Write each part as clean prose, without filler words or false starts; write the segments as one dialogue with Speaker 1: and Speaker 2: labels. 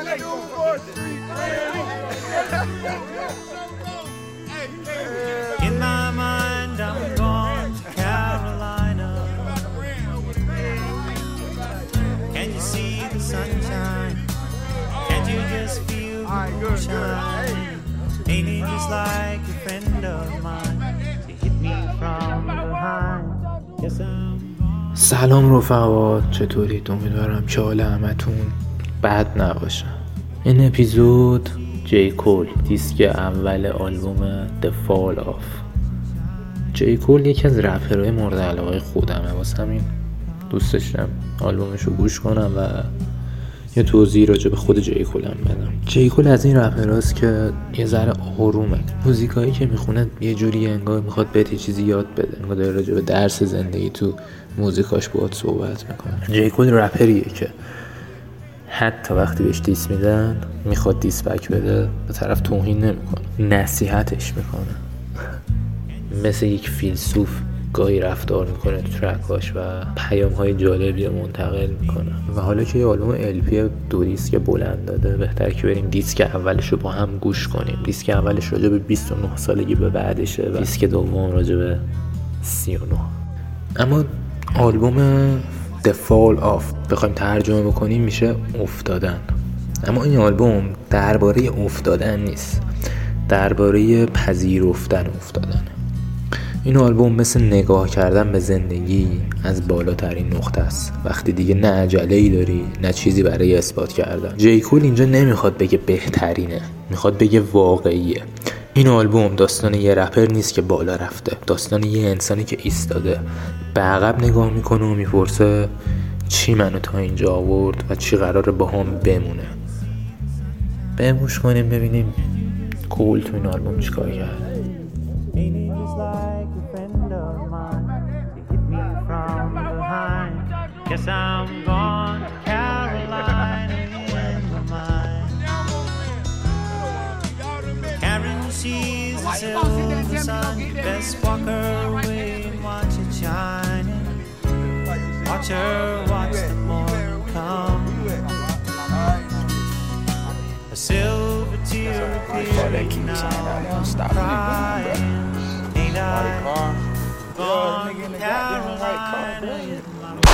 Speaker 1: In my mind, I'm gone to Carolina. Can you see the sunshine? Can't you just feel the moonshine? Ain't it just like a friend of mine to hit me from behind? Yes,
Speaker 2: سلام رفقا، چطورید؟ امیدوارم که حال همتون بد نباشه. این اپیزود جی کول، دیسک اول آلبوم The Fall Off. جی کول یکی از رپرهای مورد علاقه خودمه، واسه همین دوست داشتم آلبومشو گوش کنم و یه توضیح راجع به خود جی کول هم بدم. جی کول از این رپرهاست که یه ذره آرومه، موزیکایی که میخونه یه جوری انگار میخواد بهت یه چیزی یاد بده، انگار داره راجع به درس زندگی تو موزیکاش باهات صحبت میکنه. جی کول رپریه که حتی وقتی بهش دیس میدن میخواد دیس بک بده، به طرف توهین نمیکنه، نصیحتش میکنه. مثل یک فیلسوف گاهی رفتار میکنه تو ترکاش و پیام‌های جالبی منتقل میکنه. و حالا که یه آلبوم LP 2 دیسک بلند داده، بهتر که بریم دیسک اولش رو با هم گوش کنیم. دیسک اولش راجع به 29 سالگی به بعدشه و دیسک دوم راجع به 39. اما آلبوم The Fall Off بخوایم ترجمه بکنیم میشه افتادن. اما این آلبوم درباره افتادن نیست، درباره پذیرفتن افتادن. این آلبوم مثل نگاه کردن به زندگی از بالاترین نقطه است، وقتی دیگه نه عجله‌ای داری نه چیزی برای اثبات کردن. جی کول اینجا نمیخواد بگه بهترینه، میخواد بگه واقعیه. این آلبوم داستان یه رپر نیست که بالا رفته، داستان یه انسانی که ایستاده، به عقب نگاه میکنه و میپرسه چی منو تا اینجا آورد و چی قراره با هم بمونه. بموش کنیم ببینیم کول تو این آلبوم چیکار کرد.
Speaker 1: Guess I'm gone to Carolina in my mind. Karen sees the silver sun. Best walk her away and watch it shining. Watch her watch the morning come. A silver tear appearing now, crying. Ain't I gone to Carolina in my mind?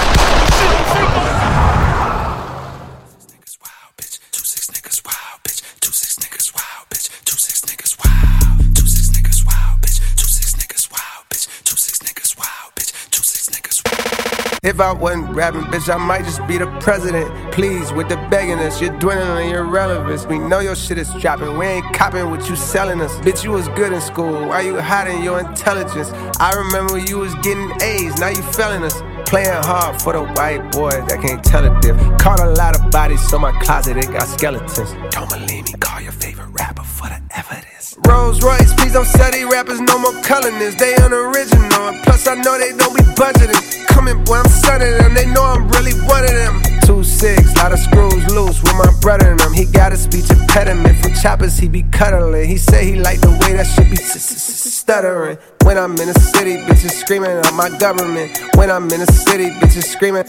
Speaker 3: If I wasn't rapping, bitch, I might just be the president. Please, with the begging us, you're dwindling your relevance. We know your shit is dropping, we ain't copping what you selling us. Bitch, you was good in school, why you hiding your intelligence? I remember you was getting A's, now you failing us. Playing hard for the white boy that can't tell a diff. Caught a lot of bodies, so my closet, it got skeletons. Don't believe me, call your favorite rapper for the evidence. Rolls Royce, please don't sell these rappers no more colorness. They unoriginal, and plus I know they don't be budgeting. Coming, boy, I'm sunning them, they know I'm really one of them. 2-6, lot of screws loose with my brother in them. He got a speech impediment, from choppers he be cuddling. He say he like the way that shit be stuttering. When I'm in the city, bitches screaming out my government. When I'm in the city, bitches screaming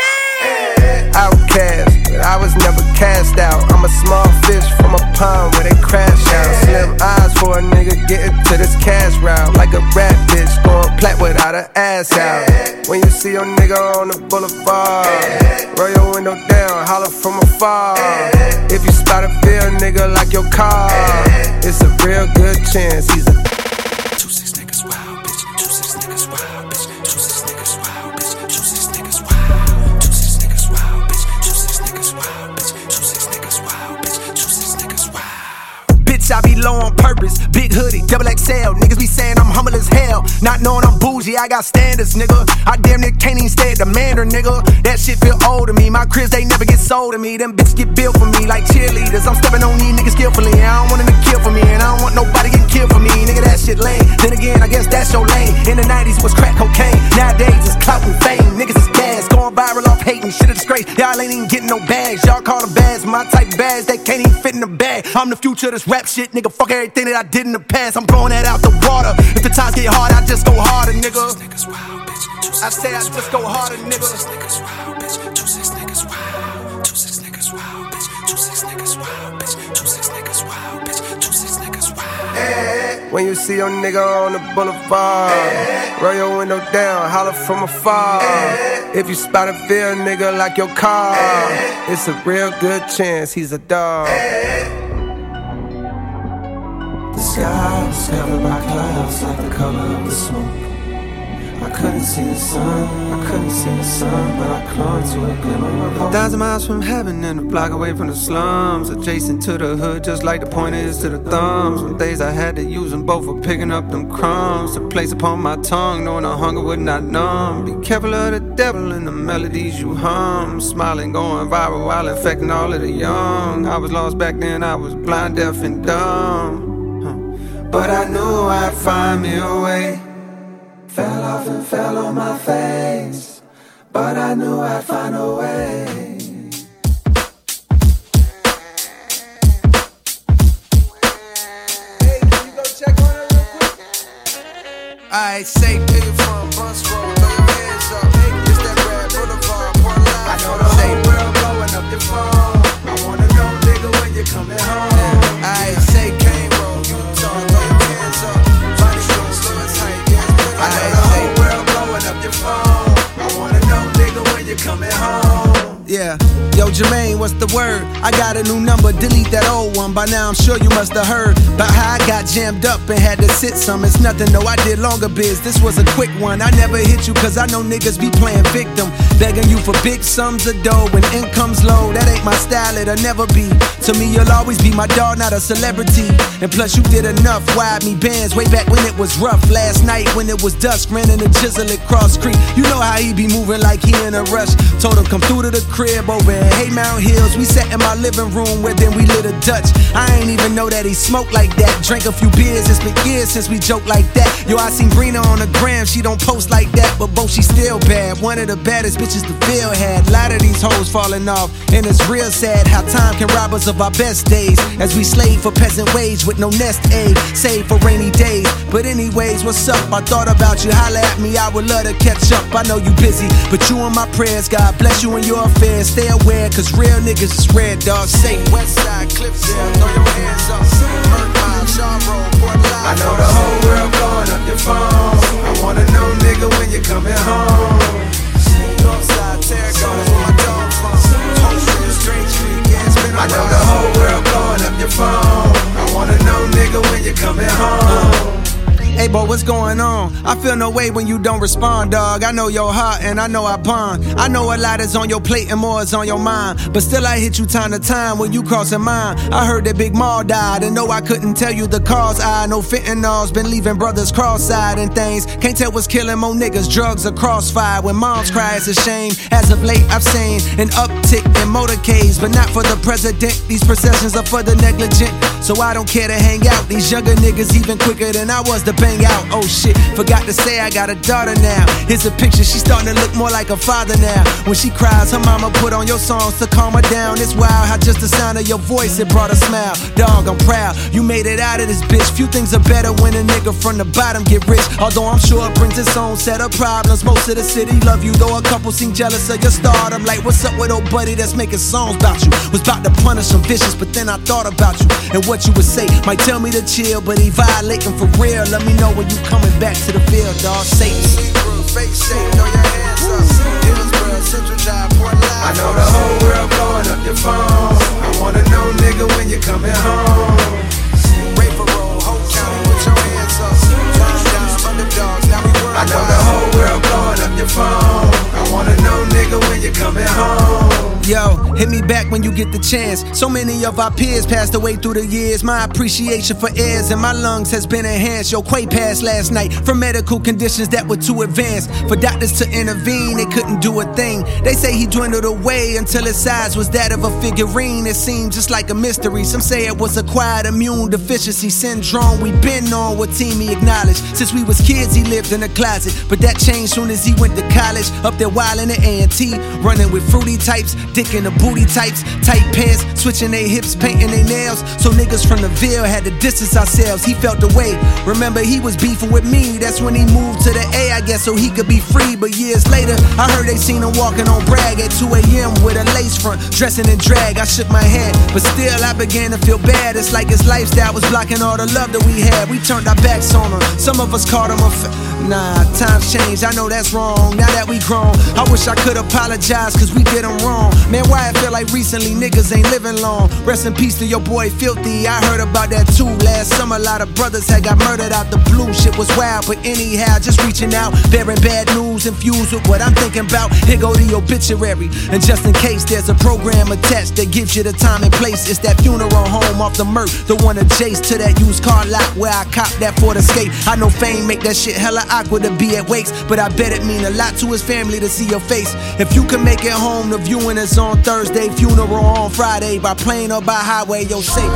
Speaker 3: Outcast, but I was never cast out. I'm a small fish from a pond where they crash out. Slim eyes for a nigga getting to this cash route. Like a rap bitch going plat without her ass out. When you see your nigga on the boulevard, roll your window down, holler from afar. If you spot a real nigga like your car, it's a real good chance he's a 2-6 niggas wild bitch, 2-6 niggas wild bitch, 2-6 niggas wild bitch, 2-6 niggas wild, 2-6 niggas wild bitch, 2-6 niggas wild bitch, 2-6 niggas wild bitch, 2-6 niggas wild. Bitch, I be low on purpose, big hoodie, double XL. Niggas be saying I'm humble as hell, not knowing I'm bougie, I got standards, nigga. I damn near can't even stay at the Mandarin, nigga. That shit feel old to me, my cribs they never get sold to me. Them bitches get built for me like cheerleaders. I'm stepping on these niggas skillfully, I don't want them to kill for me, and I don't want nobody getting killed for me, nigga. That shit lame. Then again, I guess that's your lane. In the 90s was crack cocaine, nowadays it's clout and fame. Niggas is gas, going viral off hating, shit a disgrace. Y'all ain't even getting no bags, y'all call them bags, my type of bags that can't even fit in the bag. I'm the future of this rap shit, nigga. Fuck everything that I did in the past, I'm blowing that out the water. If the times get hard, I just go harder, nigga. I say I just go harder, nigga. 2-6 niggas wild, bitch. 2-6 niggas wild. 2-6 niggas wild, bitch. 26 niggas wild, bitch. 26 niggas wild, bitch. 26 niggas wild. When you see your nigga on the boulevard, roll your window down, holler from afar. If you spot a real nigga like your car, it's a real good chance he's a dog. The sky was covered by clouds like the color of the smoke. I couldn't see the sun, but I clung to a glimmer of hope. 1,000 miles from heaven and a block away from the slums, adjacent to the hood, just like the pointer is to the thumbs. Some days I had to use them both for picking up them crumbs to place upon my tongue, knowing the hunger would not numb. Be careful of the devil and the melodies you hum, smiling, going viral while infecting all of the young. I was lost back then, I was blind, deaf, and dumb. But I knew I'd find me a way. Fell off and fell on my face, but I knew I'd find a way. Hey, can you go check on it real quick? Alright, say nigga from Bus Road, throw your hands up. It's that Red Boulevard, Port Line. I know the whole world blowing up your phone. I wanna know, nigga, when you coming home. Alright, say Cane Road, Utah, throw your hands up. Body show, slow as tight, I know the whole world blowing up your phone. I wanna know, nigga, when you coming home. Yeah, yo Jermaine, what's the word? I got a new number, delete that old one. By now I'm sure you must have heard about how I got jammed up and had to sit some. It's nothing, no, I did longer biz. This was a quick one. I never hit you cause I know niggas be playing victim, begging you for big sums of dough when income's low. That ain't my style, it'll never be. To me you'll always be my dog, not a celebrity. And plus you did enough, wired me bands way back when it was rough. Last night when it was dusk, ran in the Chisel at Cross Creek. You know how he be moving like he in a rush. Told him come through to the crib over in Haymount Hills. We sat in my living room where then we lit a Dutch. I ain't even know that he smoked like that. Drank a few beers, it's been years since we joked like that. Yo, I seen Brina on the gram, she don't post like that, but both she still bad. One of the baddest bitches the field had. A lot of these hoes falling off, and it's real sad how time can rob us of our best days, as we slave for peasant wage with no nest egg, save for rainy days. But anyways, what's up? I thought about you, holla at me, I would love to catch up. I know you busy, but you in my prayers, God bless you in your affairs. Stay aware, cause real niggas is red, dog. Say Westside, Cliffsdale, throw your hands up. Burn Mile, Shaw Road, Port Line. I know the whole world blowing up your phone. I wanna know, nigga, when you coming home. Northside, Terracotta, where my dog from. Homestead, Strange Street, yeah, it's been a while. I know the whole world blowing up your phone. I wanna know, nigga, when you coming home. Hey, boy, what's going on? I feel no way when you don't respond, dog. I know your heart and I know I bond. I know a lot is on your plate and more is on your mind, but still I hit you time to time when you crossing mine. I heard that Big Maul died and no, I couldn't tell you the cause. I know fentanyl's been leaving brothers cross-eyed and things. Can't tell what's killing more niggas, drugs or crossfire. When moms cry, it's a shame. As of late, I've seen an uptick in motorcades, but not for the president. These processions are for the negligent, so I don't care to hang out. These younger niggas even quicker than I was to bang out. Oh shit, forgot to say I got a daughter now. Here's a picture, she's starting to look more like a father now. When she cries, her mama put on your songs to calm her down. It's wild how just the sound of your voice, it brought a smile. Dog, I'm proud, you made it out of this bitch. Few things are better when a nigga from the bottom get rich, although I'm sure it brings its own set of problems. Most of the city love you, though a couple seem jealous of your stardom. Like, what's up with old buddy that's making songs about you? Was about to punish some vicious, but then I thought about you and what you would say. Might tell me to chill, but he violating for real. Let me know when you coming back to the field, dog. Say fake shake, throw your hands up. Hillsborough, Central Drive, Port Line. I know the whole world blowing up your phone. I wanna know, nigga, when you coming home. Raper Road, Hope County, put your hands up. Climb down, underdogs, now we world. I know the whole world blowing up your phone. I wanna know, nigga, when you coming home. Yo, hit me back when you get the chance. So many of our peers passed away through the years. My appreciation for heirs in my lungs has been enhanced. Yo, Quay passed last night from medical conditions that were too advanced for doctors to intervene. They couldn't do a thing. They say he dwindled away until his size was that of a figurine. It seemed just like a mystery. Some say it was acquired immune deficiency syndrome. We been on what team he acknowledged. Since we was kids, he lived in a closet, but that changed soon as he went to college. Up there wildin' at A&T, running with fruity types, dick in the booty types, tight pants, switching their hips, painting their nails. So niggas from the Ville had to distance ourselves. He felt the way. Remember, he was beefing with me. That's when he moved to the A, I guess, so he could be free. But years later, I heard they seen him walking on Bragg at 2 a.m. with a lace front, dressing in drag. I shook my head, but still I began to feel bad. It's like his lifestyle was blocking all the love that we had. We turned our backs on him. Some of us called him nah, times changed, I know that's wrong. Now that we grown, I wish I could apologize, cause we did him wrong. Man, why I feel like recently niggas ain't living long. Rest in peace to your boy Filthy, I heard about that too. Last summer, a lot of brothers had got murdered out the blue. Shit was wild, but anyhow, just reaching out, bearing bad news, infused with what I'm thinking about. Here go the obituary, and just in case there's a program attached that gives you the time and place. It's that funeral home off the Merc, the one adjacent to that used car lot where I copped that Ford Escape. I know fame make that shit hella awkward to be at wakes, but I bet it mean a lot to his family to see your face. If you can make it home, the viewing is on Thursday, funeral on Friday, by plane or by highway, you're safe.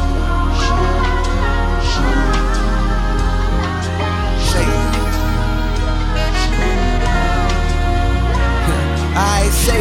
Speaker 3: Alright, safe.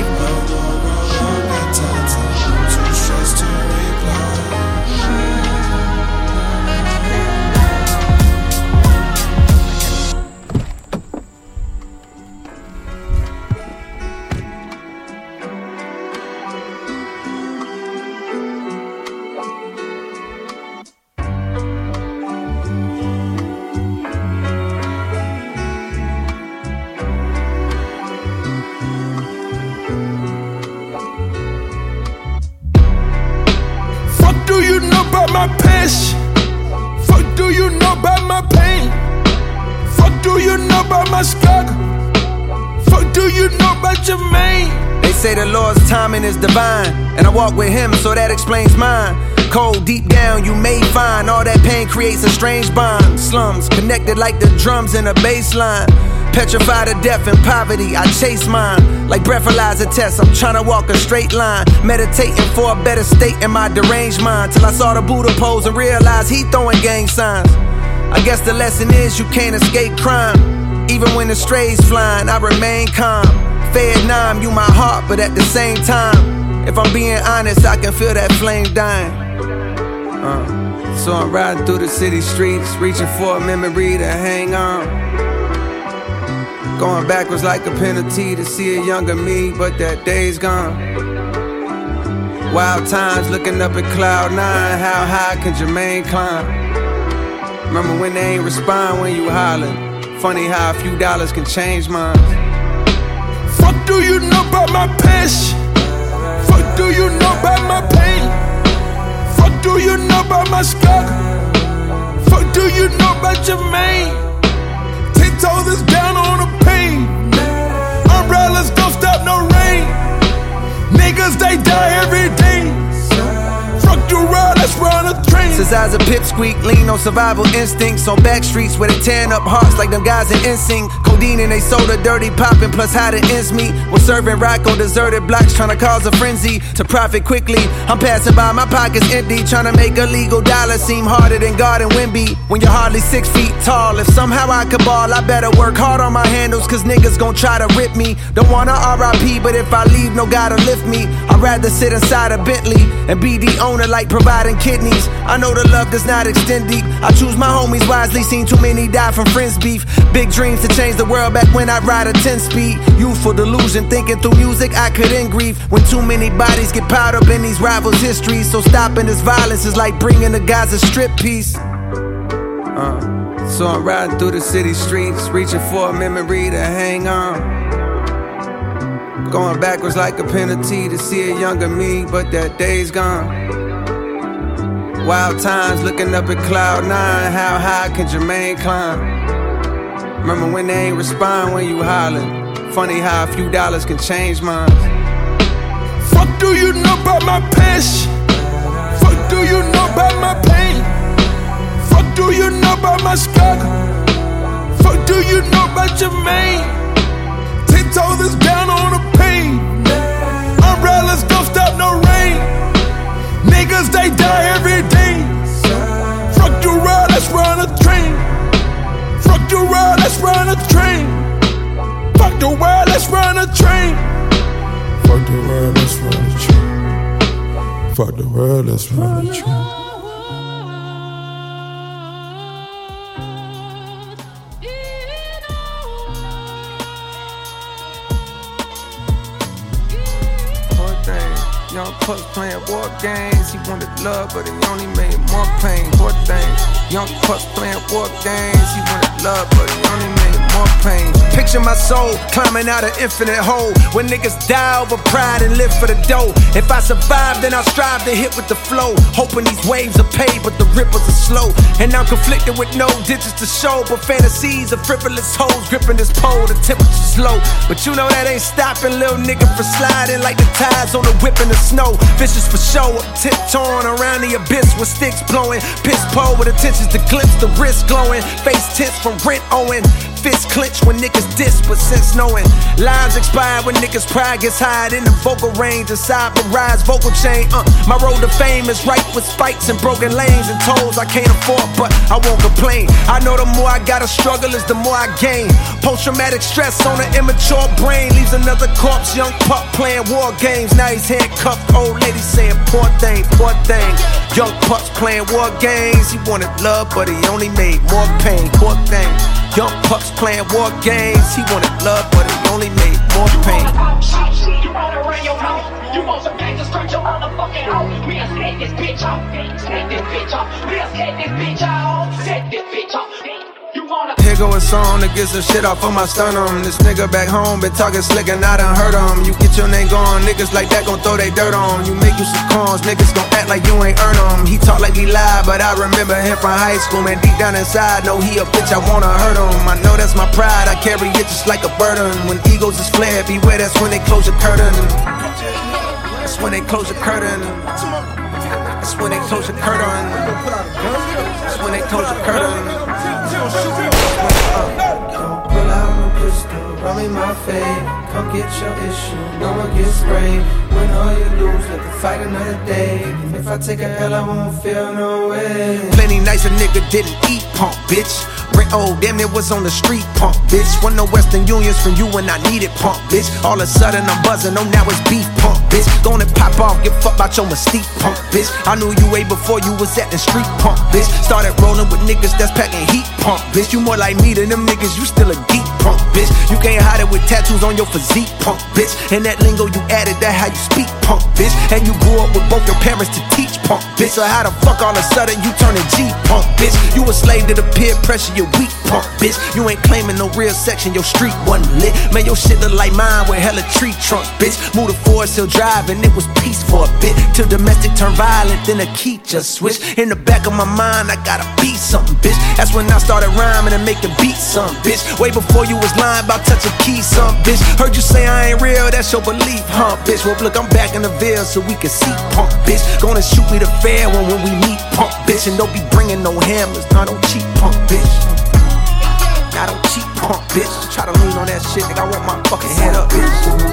Speaker 4: My passion. Fuck do you know about my pain? Fuck do you know about my struggle? Fuck do you know about Jermaine?
Speaker 3: They say the Lord's timing is divine, and I walk with him, so that explains mine. Cold deep down, you may find all that pain creates a strange bond. Slums connected like the drums in a bass line. Petrified of death and poverty, I chase mine. Like breathalyzer tests, I'm trying to walk a straight line. Meditating for a better state in my deranged mind. Till I saw the Buddha pose and realized he throwing gang signs. I guess the lesson is you can't escape crime. Even when the strays flying, I remain calm. Vietnam, you my heart, but at the same time, if I'm being honest, I can feel that flame dying. So I'm riding through the city streets, reaching for a memory to hang on. Going backwards like a penalty to see a younger me, but that day's gone. Wild times looking up at cloud 9, how high can Jermaine climb? Remember when they ain't respond when you hollering? Funny how a few dollars can change minds.
Speaker 4: Fuck do you know about my passion? Fuck do you know about my pain? Fuck do you know about my struggle? Fuck do you know about Jermaine? 10 toes is down on the pain. Umbrellas don't stop no rain. Niggas, they die every day. Fuck the road, let's run a train.
Speaker 3: Since I was a pipsqueak, lean on survival instincts. On back streets where they tearing up hearts like them guys in NSYNC. Codeine and they soda, dirty popping, plus how the ends meet. We're serving rock on deserted blocks, trying to cause a frenzy to profit quickly. I'm passing by, my pockets empty, trying to make a legal dollar seem harder than God and Wimby. When you're hardly 6 feet tall, if somehow I could ball, I better work hard on my handles, cause niggas gon' try to rip me. Don't wanna RIP, but if I leave, no God to lift me. I'd rather sit inside a Bentley and be the owner like providing kidneys. I know the love does not extend deep. I choose my homies wisely, seen too many die from friends beef. Big dreams to change the world back when I'd ride a 10-speed. Youthful delusion, thinking through music I could end grief. When too many bodies get piled up in these rivals' histories. So stopping this violence is like bringing the guys a strip piece. So I'm riding through the city streets, reaching for a memory to hang on. Going backwards like a penalty to see a younger me, but that day's gone. Wild times looking up at cloud 9, how high can Jermaine climb? Remember when they ain't respond when you hollering? Funny how a few dollars can change minds.
Speaker 4: Fuck do you know about my passion? Fuck do you know about my pain? Fuck do you know about my struggle? Fuck do you know about Jermaine? 10 toes is down on the pain. Umbrellas don't stop no rain. Niggas, they die every day. Fuck the road, let's run a train. Fuck the road, let's run a train. Fuck the world, let's run a train. Fuck the world, let's run a train. Fuck the world, let's run the truth.
Speaker 3: Young Pucks playing war games. He wanted love, but he only made more pain. Poor thing. Young Pucks playing war games. He wanted love, but he only made more pain. Picture my soul climbing out an infinite hole, where niggas die over pride and live for the dough. If I survive, then I'll strive to hit with the flow, hoping these waves are paid, but the ripples are slow. And I'm conflicted with no digits to show, but fantasies of frivolous hoes gripping this pole. The temperature's low, but you know that ain't stopping little nigga from sliding like the tides on the whip in the snow. Vicious for show, I'm tiptoeing around the abyss with sticks blowing. Piss pole with intentions to glimpse the wrist glowing. Face tense from rent owing. Fist clench when niggas diss, but since knowing lives expire when niggas' pride gets high in the vocal range. Inside the rise vocal chain. My road to fame is ripe with spikes and broken lanes and tolls I can't afford, but I won't complain. I know the more I gotta struggle is the more I gain. Post-traumatic stress on an immature brain leaves another corpse. Young pup playing war games. Now he's handcuffed. Old lady saying poor thing, poor thing. Young pups playing war games. He wanted love, but he only made more pain. Poor thing. Young pups playing war games. He wanted love, but he only made more pain.
Speaker 5: You wanna run your mouth? You want some gangsters, stretch your motherfucking out. We'll set this bitch off. Set this bitch off. We'll set this bitch off. Set this bitch off.
Speaker 3: Here go a song to get some shit off of my sternum. This nigga back home been talking slick and I done heard him. You get your name gone, niggas like that gon' throw they dirt on. You make you some cons, niggas gon' act like you ain't earn them. He talk like he lied, but I remember him from high school. Man, deep down inside, know he a bitch, I wanna hurt him. I know that's my pride, I carry it just like a burden. When egos is flared, beware, that's when they close your curtain. That's when they close your curtain. That's when they close your curtain. That's when they close your curtain. Pull out my pistol, run me my fade. Come get your issue, no one gets sprayed. Win or you lose, let the fight another day. If I take a L, I won't feel no way. Plenty nights a nigga didn't eat, punk bitch. Rent old, damn it was on the street, punk bitch. Want no Western Unions from you when I need it, punk bitch. All of a sudden I'm buzzing, oh now it's beef, punk bitch. Gonna pop off, give fuck about your mystique, punk bitch. I knew you way before you was at the street, punk bitch. Started rolling with niggas that's packing heat, punk bitch. You more like me than them niggas, you still a geek, punk bitch. You can't hide it with tattoos on your physique, punk bitch. And that lingo you added, that how you speak, punk bitch. And you grew up with both your parents to teach, punk bitch. So how the fuck all of a sudden you turning G, punk bitch? You a slave to the peer pressure, you weak, punk bitch. You ain't claiming no real section, your street wasn't lit. Man, your shit look like mine with hella tree trunk, bitch. Moved to Forest Hill Drive and it was peace for a bit. Till domestic turned violent, then the key just switched. In the back of my mind, I gotta be something, bitch. That's when I started rhyming and making beats, some bitch. Way before you was lying about touching keys, some bitch. Heard you say I ain't real, that's your belief, huh, bitch? Well, look, I'm back in the Ville so we can see, punk bitch. Gonna shoot me the fair one when we meet, punk bitch. And don't be bringing no hammers, nah, don't cheat, punk bitch. I don't cheat, punk bitch. Try to lean on that shit, nigga, I want my fucking head up, bitch.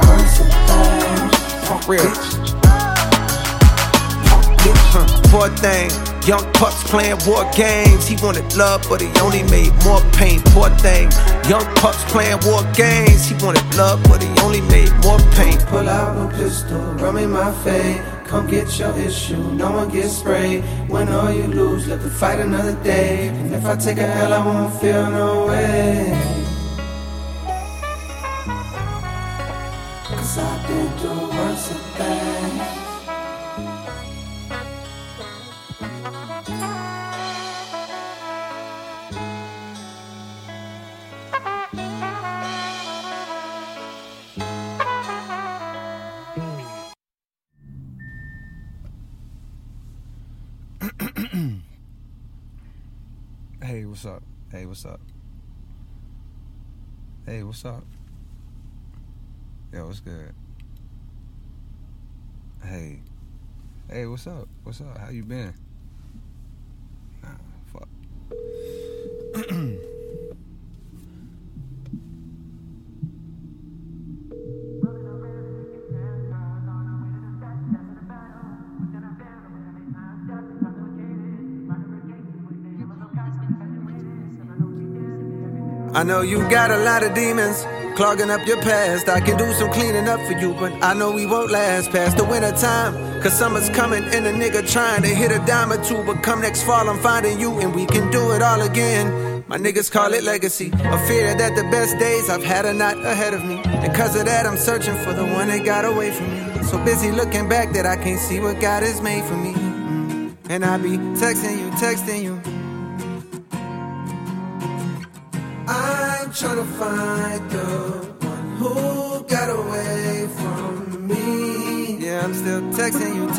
Speaker 3: Punk real, bitch. Punk bitch, poor thing. Young pups playing war games. He wanted love, but he only made more pain. Poor thing. Young pups playing war games. He wanted love, but he only made more pain. Pull out my pistol, run me my fade. Come get your issue, no one gets sprayed. Win or you lose, let the fight another day. And if I take a L, I won't feel no way. Cause I've been through worse of things.
Speaker 6: Hey, what's up? Hey, what's up? Hey, what's up? Yo, what's good? Hey. Hey, what's up? What's up? How you been? Nah, fuck.
Speaker 3: I know you got a lot of demons clogging up your past. I can do some cleaning up for you, but I know we won't last past the winter time. Cause summer's coming and a nigga trying to hit a dime or two. But come next fall, I'm finding you and we can do it all again. My niggas call it legacy. A fear that the best days I've had are not ahead of me. And cause of that, I'm searching for the one that got away from me. So busy looking back that I can't see what God has made for me. And I be texting you. I'm trying to find the one who got away from me. Yeah, I'm still texting you.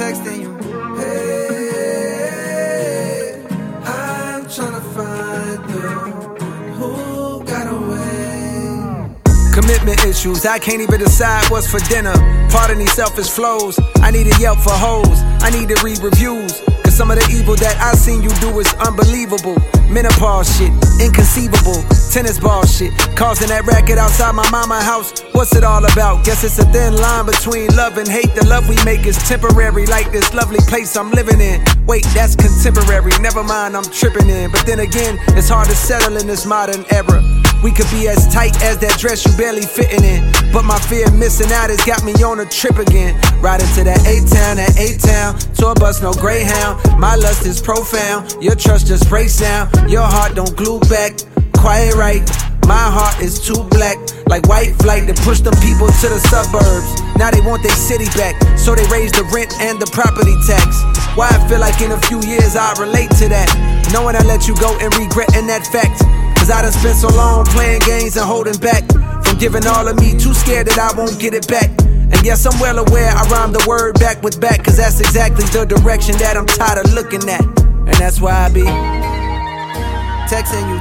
Speaker 3: Hey, I'm trying to find the one who got away. Commitment issues, I can't even decide what's for dinner. Pardon these selfish flows, I need a Yelp for hoes. I need to read reviews. Some of the evil that I seen you do is unbelievable. Menopause shit, inconceivable. Tennis ball shit, causing that racket outside my mama house. What's it all about? Guess it's a thin line between love and hate. The love we make is temporary, like this lovely place I'm living in. Wait, that's contemporary, never mind, I'm tripping in. But then again, it's hard to settle in this modern era. We could be as tight as that dress you barely fitting in. But my fear of missing out has got me on a trip again. Riding to that A-Town, tour bus, no Greyhound. My lust is profound, your trust just breaks down. Your heart don't glue back, quiet right. My heart is too black, like white flight that pushed them people to the suburbs. Now they want their city back, so they raise the rent and the property tax. Why I feel like in a few years I'll relate to that, knowing I let you go and regretting that fact. Cause I done spent so long playing games and holding back from giving all of me, too scared that I won't get it back. And yes, I'm well aware I rhyme the word back with back, cause that's exactly the direction that I'm tired of looking at. And that's why I be texting you.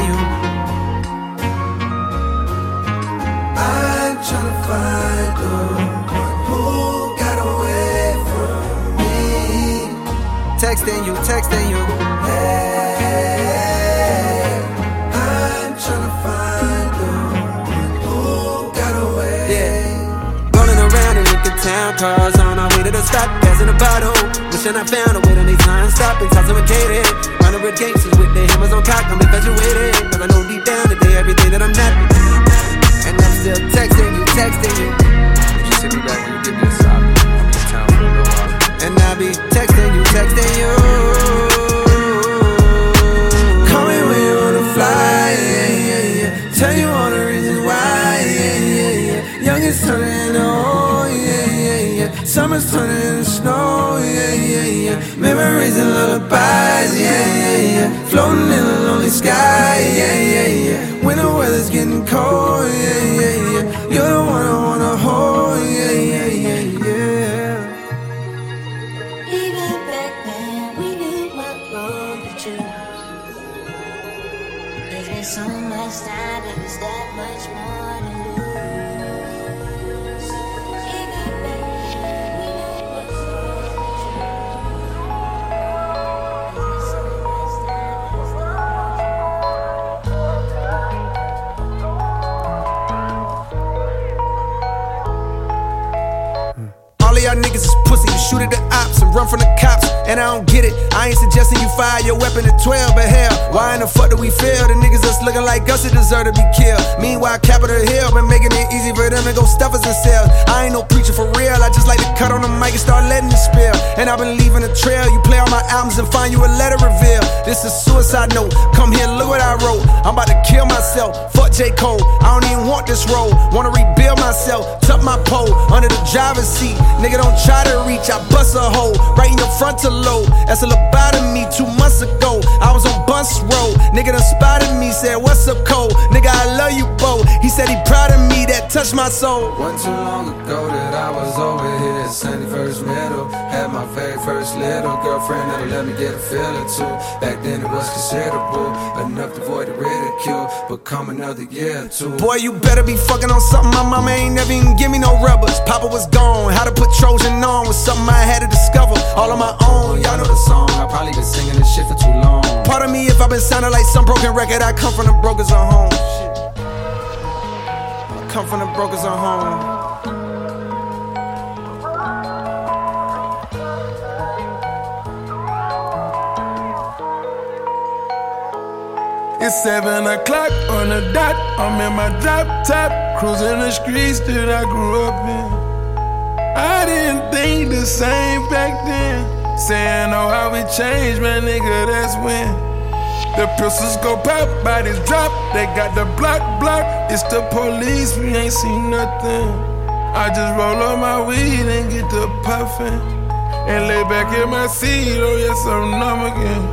Speaker 3: I'm tryna find the one who got away from me. Texting you. Hey, I'm tryna find the one who got away. Yeah, rolling around in Lincoln Town, cars on our way to the stop, gas in a bottle. Wishing I found a way to make time stop and intoxicated. Running with gangsters with their hammers on cock, I'm infatuated. Cause I know deep down today everything that I'm not. And I'm still texting you.
Speaker 6: Just hit me back when you give me a stop. I'll be in town for a little while.
Speaker 3: And I be texting you. Call me when you wanna fly, yeah. Tell you all the reasons why, yeah. Youngest turning into old, yeah. Summer's turning into snow, yeah. Memories and lullabies, yeah. Floating in a lonely sky, yeah. When the weather's getting cold, yeah. You're the one I wanna hold, yeah.
Speaker 7: Even back then, we knew what wrong to choose. There's been so much time, but there's that much more to lose. Even back then, we knew what wrong to choose. There's been so much time, but there's that
Speaker 3: All of y'all niggas is pussy, you shoot at the ops and run from the cops. And I don't get it, I ain't suggesting you fire your weapon at 12, but hell, why in the fuck do we fail? The niggas that's looking like us that deserve to be killed. Meanwhile, Capitol Hill been making it easy for them to go stuff us in cells. I ain't no preacher for real, I just like to cut on the mic and start letting it spill. And I've been leaving a trail, you play all my albums and find you a letter reveal. This is suicide note, come here, look what I wrote. I'm about to kill myself, fuck J. Cole, I don't even want this role. Wanna rebuild myself, tuck my pole under the driver's seat. Nigga, don't try to reach, I bust a hole right in your frontal lobe. That's a lobotomy 2 months ago. I was on Bunce Road, nigga done spotted me, said what's up Cole? Nigga, I love you, Bo. He said he proud of me, that touched my soul.
Speaker 6: Wasn't too long ago that I was over here at 71st Middle. Had my very first little girlfriend that'll let me get a feel or two. Back then it was considerable, enough to avoid the ridicule. But come another year or two,
Speaker 3: boy, you better be fucking on something my mama ain't never even give me no rubbers. Papa was gone, how to put Trojan on was something I had to discover all on my own. Y'all know the song,
Speaker 6: I probably been singing this shit for too long.
Speaker 3: Pardon me if I've been sounding like some broken record. I come from the brokers on home. Shit. I come from the brokers on home.
Speaker 4: It's 7 o'clock on the dot. I'm in my drop top, cruising the streets that I grew up in. I didn't think the same back then. Saying, oh, how we changed, man, nigga, that's when. The pistols go pop, bodies drop. They got the block. It's the police, we ain't seen nothing. I just roll up my weed and get to puffin'. And lay back in my seat, oh yes, I'm numb again.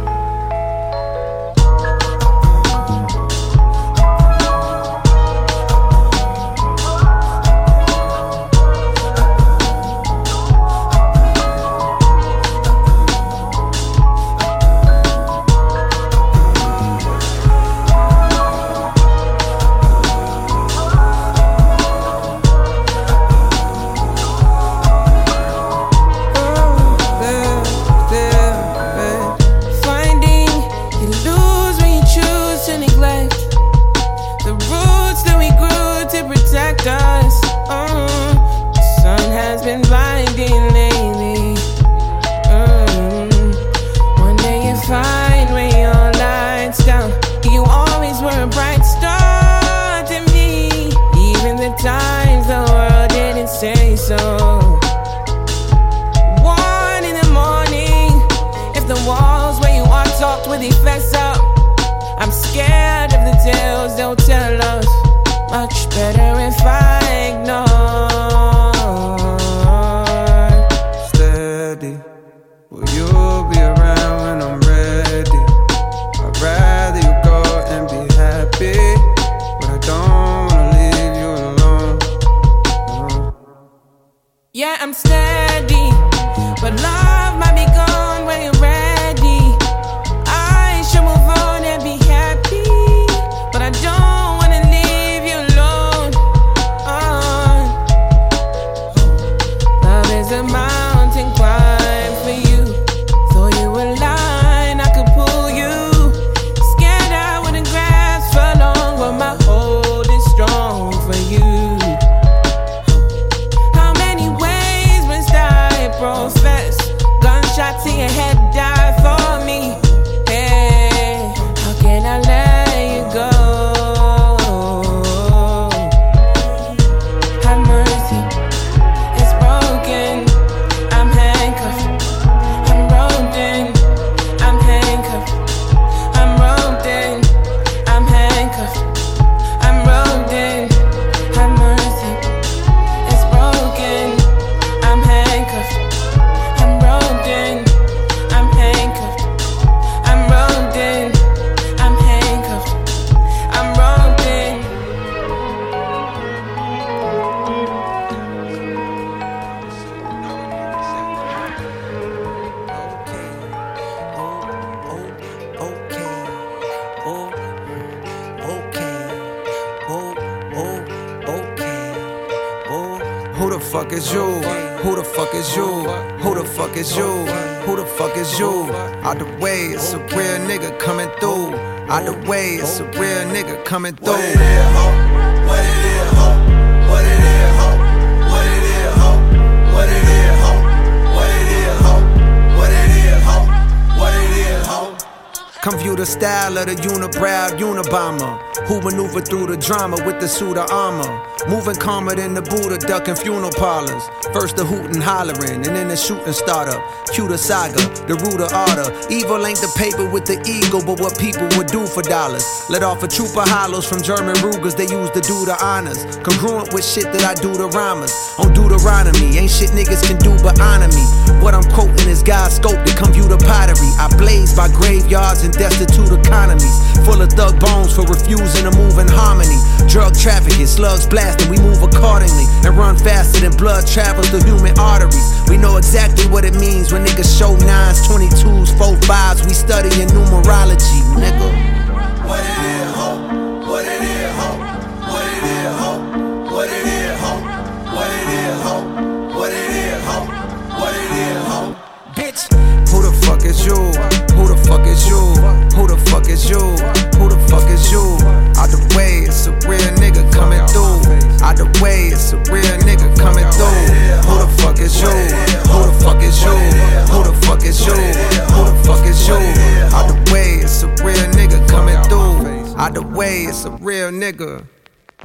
Speaker 3: Who the fuck is you? Who the fuck is you? Who the fuck is you? Who the fuck is you? Out the way, it's a real nigga coming through. Out the way, it's a real nigga coming through.
Speaker 6: What it is, ho? What it is, ho? What it is, ho? What it is, ho? What it is, ho? What it is, ho? What it is, ho? What it is, ho?
Speaker 3: Come view the style of the unibrow Unabomber, who maneuver through the drama with the suit of armor. Moving calmer than the Buddha, ducking funeral parlors. First the hootin' hollering, and then the shooting starter. Cue the saga, the root of order. Evil ain't the paper with the ego, but what people would do for dollars. Let off a troop of hollows from German Rugers, they used to do the honors. Congruent with shit that I do to rhymers. On Deuteronomy, ain't shit niggas can do but honor me. What I'm quoting is God's scope to come view the pottery. I blaze by graveyards and destitute economies. Full of thug bones for refusing to move in harmony. Drug trafficking, slugs blasting, we move accordingly. And run faster than blood travels through human arteries. We know exactly what it means when niggas show 9s, 22s, 4-5s. We studying numerology, nigga.
Speaker 6: What it is, ho? What it is, ho? What it is, ho? What it is, ho? What it is, ho? What it is, ho? What it is, ho?
Speaker 3: Bitch, who the fuck is you? Who the fuck is you? Who the fuck is you? Who the fuck is you? Out the way, it's a real nigga coming through. Out the way, it's a real nigga coming through. Who the fuck is you? Who the fuck is you? Who the fuck is you? Who the fuck is you? Out the way, it's a real nigga coming through. Out the way, it's a real nigga.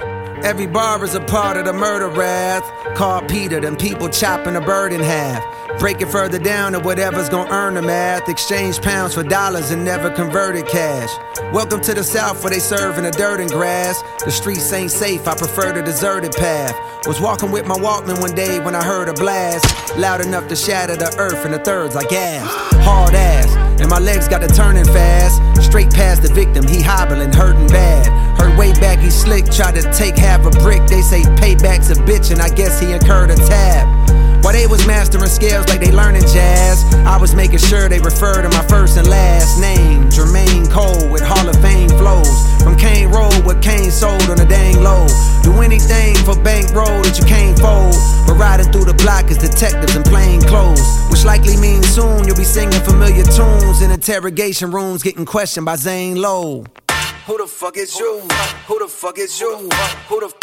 Speaker 3: Every bar is a part of the murder wrath. Call Peter, them people chopping a bird in half. Break it further down to whatever's gonna earn the math. Exchange pounds for dollars and never converted cash. Welcome to the South where they serve in the dirt and grass. The streets ain't safe, I prefer the deserted path. Was walking with my Walkman one day when I heard a blast. Loud enough to shatter the earth in the thirds, I gasped. Hard ass, and my legs got to turning fast. Straight past the victim, he hobbling, hurting bad. Heard way back he slick, tried to take half a brick. They say payback's a bitch and I guess he incurred a tab. While they was mastering scales like they learning jazz, I was making sure they refer to my first and last name. Jermaine Cole with Hall of Fame flows. From Kane Road with Kane sold on a dang low. Do anything for bankroll that you can't fold. But riding through the block is detectives in plain clothes. Which likely means soon you'll be singing familiar tunes in interrogation rooms getting questioned by Zane Lowe. Who the fuck is you? Who the fuck is you? Who the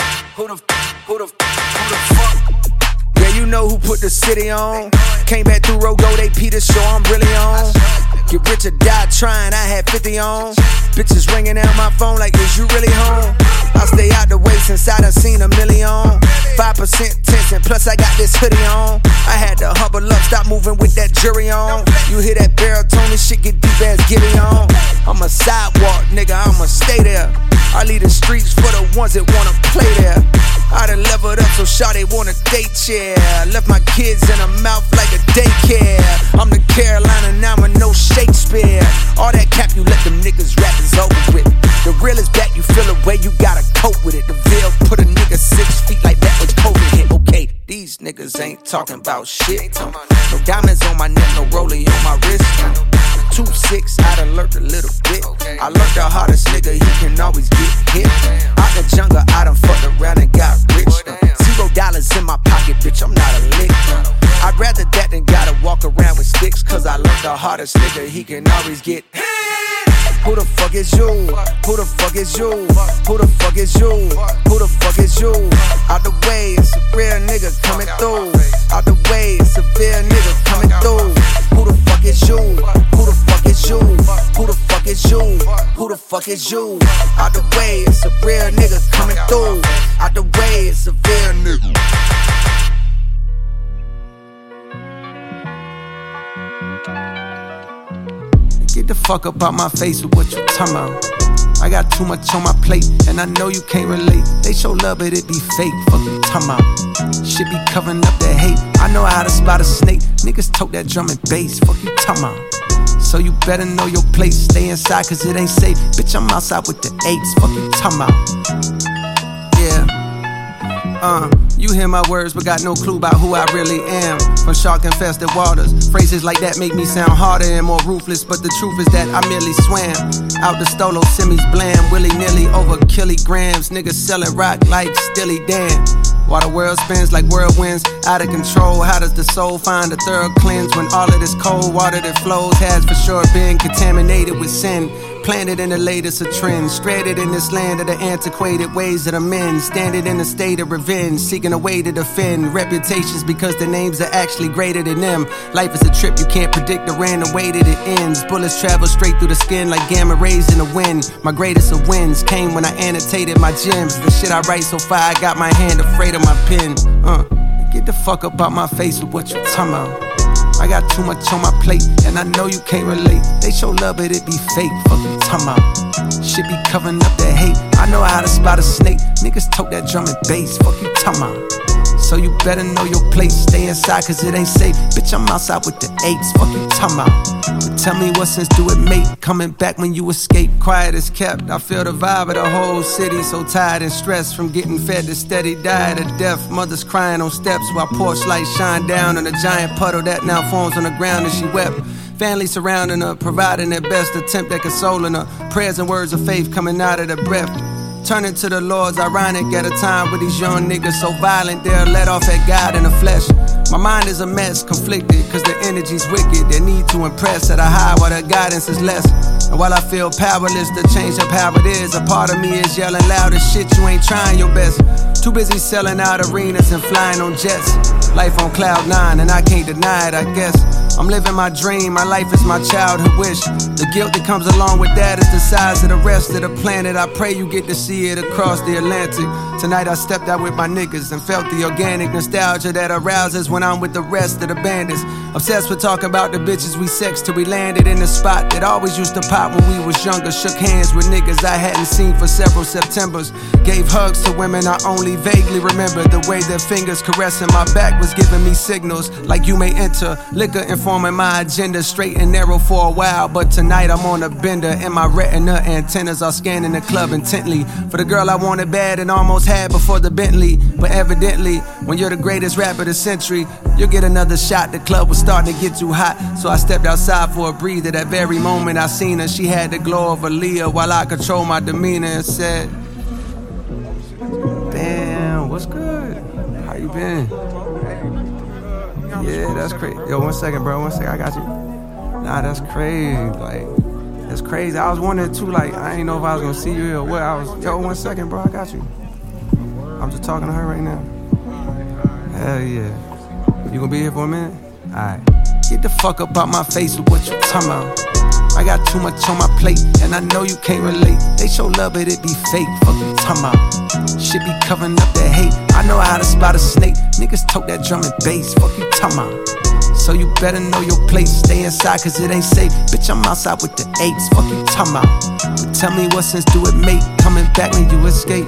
Speaker 3: fuck? Yeah, you know who put the city on. Came back through Rogo, they Peter show I'm really on. Get rich or die trying, I had 50 on. Bitches ringing out my phone like, is you really home? I stay out the way since I done seen a million. 5% tension, plus I got this hoodie on. I had to hubble up, stop moving with that jury on. You hear that baritone, this shit get deep as Gibby on. I'm a sidewalk, nigga, I'ma stay there. I leave the streets for the ones that wanna play there. I done leveled up so shawty wanna date, yeah. Left my kids in her mouth like a daycare. I'm the Carolina now with no Shakespeare. All that cap you let them niggas rap is over with. The real is back, you feel a way, you gotta cope with it. The veil put a nigga 6 feet like that was COVID hit. Okay, these niggas ain't talking about shit. No diamonds on my neck, no rollie on my wrist. 2-6, I done learned a little bit. I learned the hardest nigga, he can always get hit. Out the jungle, I done fucked around and got rich. $0 in my pocket, bitch, I'm not a lick. I'd rather that than gotta walk around with sticks. Cause I learned the hardest nigga, he can always get hit. Who the fuck is you? Who the fuck is you? Who the fuck is you? Who the fuck is you? Out the way, it's a real nigga coming through. Out the way, it's a real nigga coming through. Who the fuck is you? Who the fuck is you? Who the fuck is you? Who the fuck is you? Out the way, it's a real nigga coming through. Out the way, it's a real nigga. Get the fuck up out my face with what you talking about. I got too much on my plate, and I know you can't relate. They show love, but it be fake. Fuck you talking about. Shit be covering up that hate. I know how to spot a snake. Niggas tote that drum and bass. Fuck you talking about. So you better know your place. Stay inside, cause it ain't safe. Bitch, I'm outside with the 8s. Fuck you talking about. Yeah. You hear my words, but got no clue about who I really am. From shark-infested waters, phrases like that make me sound harder and more ruthless. But the truth is that I merely swam out the stolo, semis blam, willy-nilly over kilograms. Niggas selling rock like Stilly Dan. While the world spins like whirlwinds, out of control. How does the soul find a thorough cleanse when all of this cold water that flows has for sure been contaminated with sin? Planted in the latest of trends, stranded in this land of the antiquated ways of the men, standing in a state of revenge, seeking a way to defend reputations because the names are actually greater than them. Life is a trip, you can't predict the random way that it ends. Bullets travel straight through the skin like gamma rays in the wind. My greatest of wins came when I annotated my gems. The shit I write so far, I got my hand afraid of my pen. Get the fuck up out my face with what you talking about. I got too much on my plate, and I know you can't relate. They show love, but it be fake. Fuck you talking about. Shit be covering up that hate. I know how to spot a snake. Niggas tote that drum and bass. Fuck you talking about. So you better know your place. Stay inside, cause it ain't safe. Bitch, I'm outside with the 8s. Fuck you talking about. But tell me what sense do it make? Coming back when you escape. Quiet as kept. I feel the vibe of the whole city. So tired and stressed from getting fed to steady diet of death. Mothers crying on steps while porch lights shine down on a giant puddle that now forms on the ground and she wept. Family surrounding her, providing their best attempt at consoling her. Prayers and words of faith coming out of their breath. Turning to the Lord's ironic at a time with these young niggas so violent they're let off at God in the flesh. My mind is a mess, conflicted, cause the energy's wicked. They need to impress at a high while the guidance is less. And while I feel powerless to change up how it is, a part of me is yelling loud as shit, you ain't trying your best. Too busy selling out arenas and flying on jets. Life on cloud 9 and I can't deny it, I guess. I'm living my dream, my life is my childhood wish. The guilt that comes along with that is the size of the rest of the planet. I pray you get to see it across the Atlantic. Tonight I stepped out with my niggas and felt the organic nostalgia that arouses when I'm with the rest of the bandits. Obsessed with talking about the bitches we sexed till we landed in the spot that always used to pop when we was younger. Shook hands with niggas I hadn't seen for several Septembers. Gave hugs to women I only vaguely remember. The way their fingers caressing my back was giving me signals like you may enter. Liquor informing my agenda, straight and narrow for a while, but tonight I'm on a bender and my retina antennas are scanning the club intently for the girl I wanted bad and almost had before the Bentley. But evidently, when you're the greatest rapper of the century, you'll get another shot. The club was starting to get too hot, so I stepped outside for a breather. That very moment I seen her, she had the glow of Aaliyah while I controlled my demeanor and said, damn, what's good? How you been? Yeah, that's crazy. Yo, 1 second, bro, 1 second, I got you. Nah, that's crazy, like, that's crazy. I was wondering too, like, I ain't know if I was gonna see you here or what. Yo, 1 second, bro, I got you. I'm just talking to her right now. Hell yeah. You gonna be here for a minute? Alright. Get the fuck up out my face with what you talking about. I got too much on my plate, and I know you can't relate. They show love, but it be fake. Fuck you talking about. Shit be covering up that hate. I know how to spot a snake. Niggas tote that drum and bass. Fuck you talking about. So you better know your place. Stay inside, cause it ain't safe. Bitch, I'm outside with the eights. Fuck you talking about. But tell me what sense do it make coming back when you escape?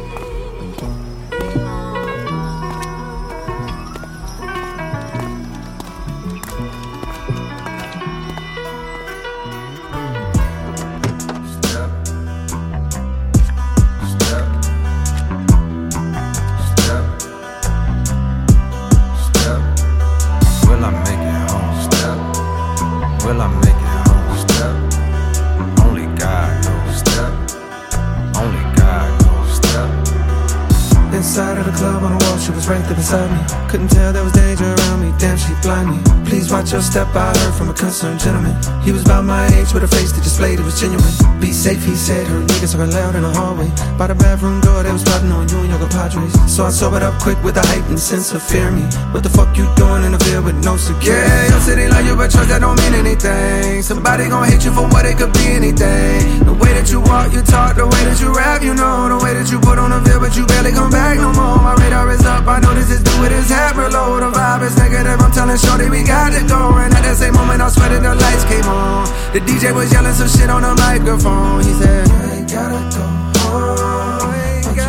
Speaker 3: Couldn't tell there was danger around me, damn she blind me. Please watch your step, I heard from a concerned gentleman. He was about my age with a face that displayed it was genuine. Be safe, he said, her niggas talking loud in the hallway. By the bathroom door, they was plotting on you and your compadres. So I sobered up quick with a heightened sense of fear me. What the fuck you doing in the field with no security? Yeah, your city like you, but trust that don't mean anything. Somebody gon' hate you for what it could be anything. The way that you walk, you talk, the way that you rap, you know. The way that you put on the field, but you barely come back no more. My radar is up, I know this is due with his hat below. The vibe is negative, I'm telling shorty we got it going. At that same moment I sweated, the lights came on. The DJ was yelling some shit on the microphone. He said, you ain't gotta go home, but you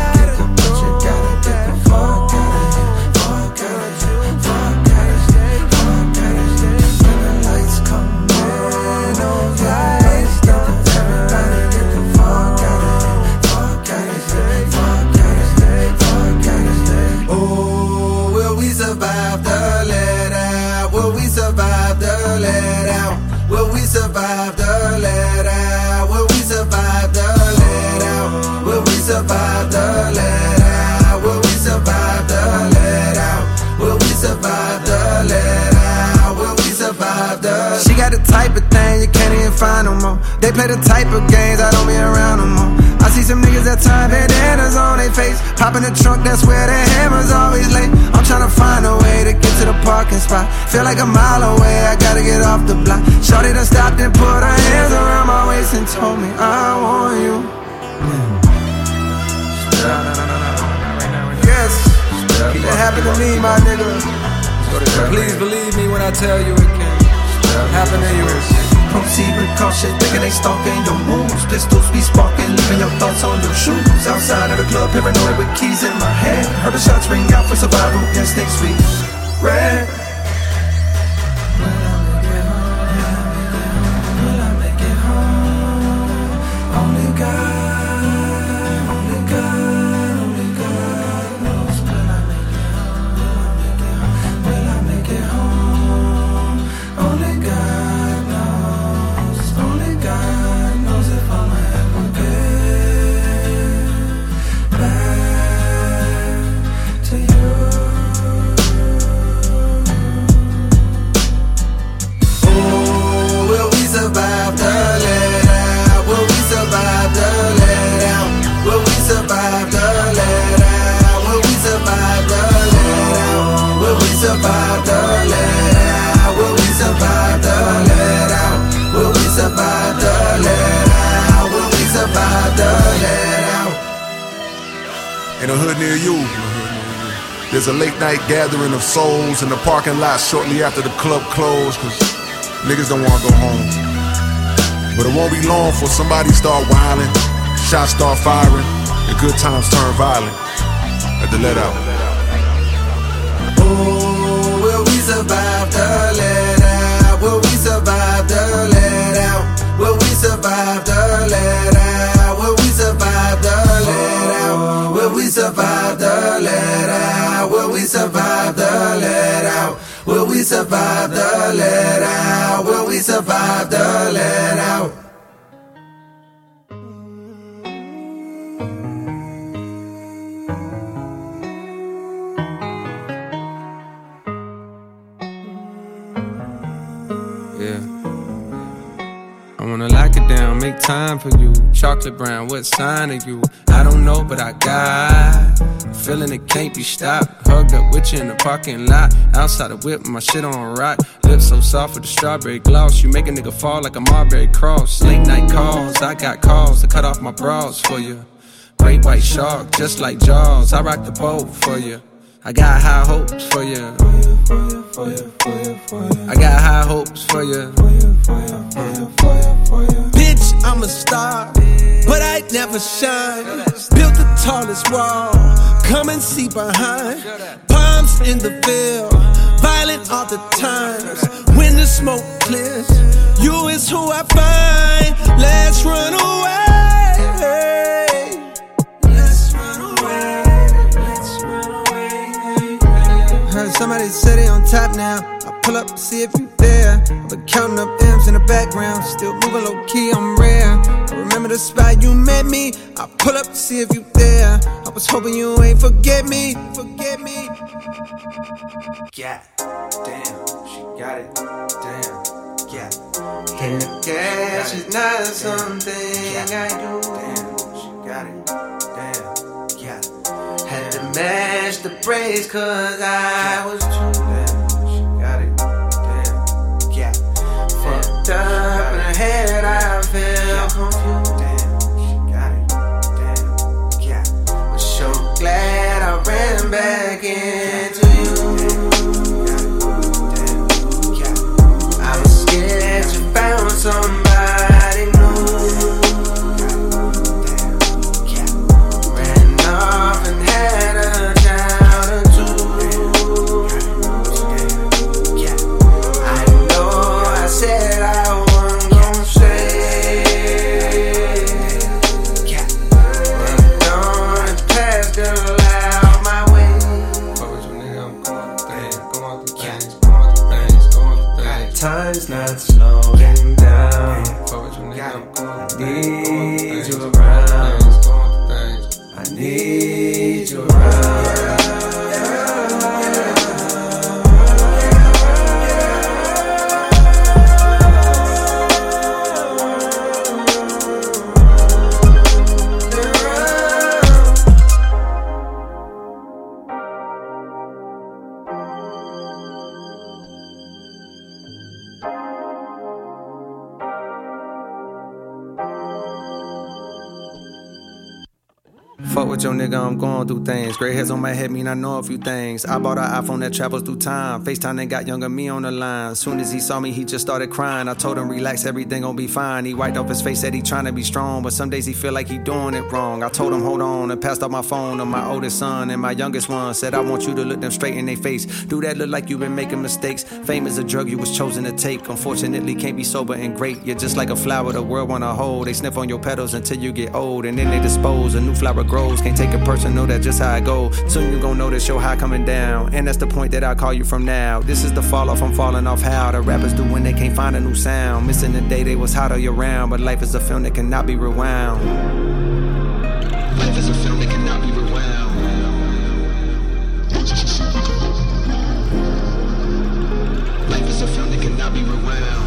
Speaker 3: gotta get the fuck out of here. Fuck out of here, fuck out of here, fuck out of here. When the lights come on, those lights don't. Everybody get the fuck out of here. Fuck out of here, fuck out of here, fuck out of here. Oh, will we survive the let out? Will we survive the let out? Will we survive the let out? Will we survive the let out? Will we survive the let out? Will we survive the let out? Will we survive the let out? Will we survive the? She got the type of thing you can't even find no more. They play the type of games I don't be around no more. I see some niggas that time bandanas on their face. Pop in the trunk, that's where their hammer's always late. I'm tryna find a way to get to the parking spot. Feel like a mile away, I gotta get off the block. Shorty done stopped and put her hands around my waist and told me I want you. Yes, it happened to me, my nigga. Please believe me when I tell you it can happen to you.
Speaker 8: Proceed with caution, thinking they stalking your moves. Pistols be sparking, leaving your thoughts on your shoes. Outside of the club, paranoid with keys in my hand. Heard the shots ring out for survival, instincts we ran. Will I make it home? Only God, only God, only God knows. Will I make it home? Will I make it home? Only God knows. Only God knows if I'ma ever get back to you.
Speaker 4: In a hood near you, there's a late night gathering of souls in the parking lot shortly after the club closed, cause niggas don't wanna go home. But it won't be long before somebody start wilding, shots start firing, and good times turn violent at the let out.
Speaker 6: Oh, will we survive the let out? Will we survive the let out? Will we survive the let out? Will we survive the let out? Will we survive the let out? Will we survive the let out? Will we survive the let out? Will we survive the let out? Make time for you, chocolate brown, what sign are you? I don't know, but I got a feeling it can't be stopped. Hugged up with you in the parking lot, outside the whip, my shit on rock. Lips so soft with the strawberry gloss, you make a nigga fall like a Marbury cross. Late night calls, I got calls to cut off my bras for you. Great white shark, just like Jaws, I rock the boat for you. I got high hopes for you. I got high hopes for you. Bitch, I'm a star, but I never shine. Built the tallest wall, come and see behind. Palms in the veil, violent all the times. When the smoke clears, you is who I find. Let's run away. Heard somebody say they on top now. I pull up to see if you there. I've been counting up M's in the background, still moving low key, I'm rare. I remember the spot you met me. I pull up to see if you there. I was hoping you ain't forget me. Forget me. Yeah, damn, she got it. Damn, yeah. And the cash is not something I do. Damn, she got it. Damn, yeah. Had to match the praise cause I was true. Damn, she got it. Damn, yeah. Fucked up in her head, I felt confused. Damn, she got it. Damn, yeah. Was so glad I ran back into you. Damn, yeah. I was scared you found somebody new. Time's not slowing down. I need you around. I need you around. Fuck with your nigga, I'm going through things. Gray hairs on my head mean I know a few things. I bought an iPhone that travels through time. FaceTime and got younger me on the line. Soon as he saw me, he just started crying. I told him relax, everything gon' be fine. He wiped off his face, said he tryna be strong, but some days he feel like he doing it wrong. I told him hold on and passed out my phone to my oldest son and my youngest one. Said I want you to look them straight in their face. Do that look like you been making mistakes. Fame is a drug you was chosen to take. Unfortunately can't be sober and great. You're just like a flower the world wanna hold. They sniff on your petals until you get old and then they dispose. A new flower grows. Can't take it personal, that's just how I go. Soon you gon' notice your high coming down. And that's the point that I call you from now. This is the fall off, I'm falling off how the rappers do when they can't find a new sound. Missing the day they was hot all year round. But life is a film that cannot be rewound. Life is a film that cannot be rewound. Life is a film that cannot be rewound.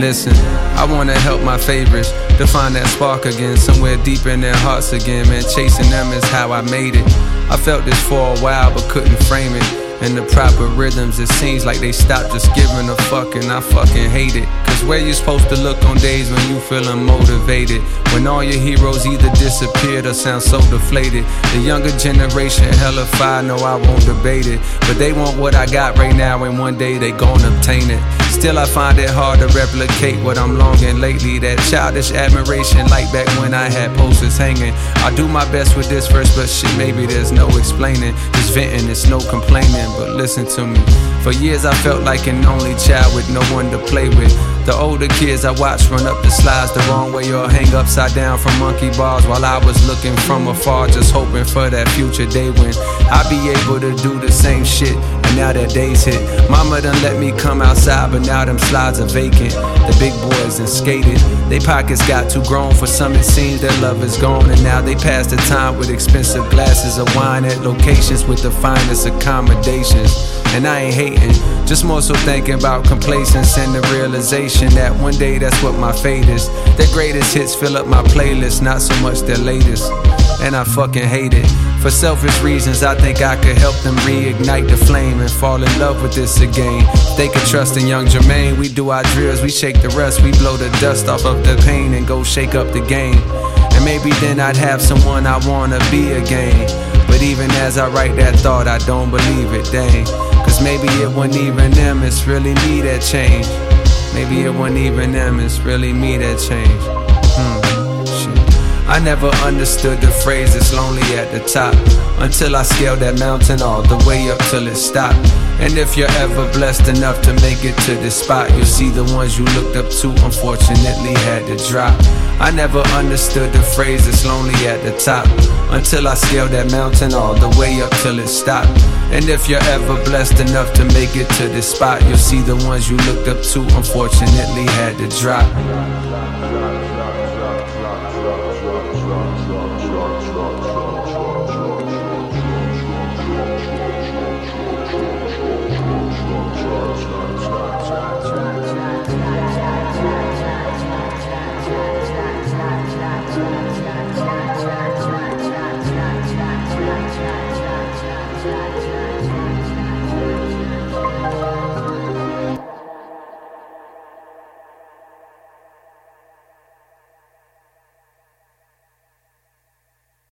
Speaker 6: listen, I wanna help my favorites to find that spark again, somewhere deep in their hearts again, man. Chasing them is how I made it. I felt this for a while but couldn't frame it. In the proper rhythms, it seems like they stopped just giving a fuck, and I fucking hate it. Cause where you supposed to look on days when you feel unmotivated? When all your heroes either disappeared or sound so deflated. The younger generation hella fire, no I won't debate it. But they want what I got right now and one day they gon' obtain it. Still I find it hard to replicate what I'm longing lately. That childish admiration like back when I had posters hanging. I do my best with this verse, but shit, maybe there's no explaining. Just venting, it's no complaining. But listen to me, for years I felt like an only child with no one to play with. The older kids I watched run up the slides the wrong way or hang upside down from monkey bars, while I was looking from afar, just hoping for that future day when I'd be able to do the same shit. And now that day's hit, mama done let me come outside, but now them slides are vacant. The big boys done skated, they pockets got too grown. For some it seems their love is gone, and now they pass the time with expensive glasses of wine at locations with the finest accommodations. And I ain't hating, just more so thinking about complacence and the realization that one day that's what my fate is. Their greatest hits fill up my playlist, not so much their latest. And I fucking hate it. For selfish reasons, I think I could help them reignite the flame and fall in love with this again. They could trust in young Jermaine. We do our drills, we shake the rust, we blow the dust off of the pain and go shake up the game. And maybe then I'd have someone I wanna be again. But even as I write that thought, I don't believe it, dang. Cause maybe it wasn't even them, it's really me that changed. Maybe it wasn't even them, it's really me that changed. I never understood the phrase it's lonely at the top, until I scaled that mountain all the way up till it stopped. And if you're ever blessed enough to make it to this spot, you'll see the ones you looked up to unfortunately had to drop. I never understood the phrase it's lonely at the top, until I scaled that mountain all the way up till it stopped. And if you're ever blessed enough to make it to this spot, you'll see the ones you looked up to unfortunately had to drop.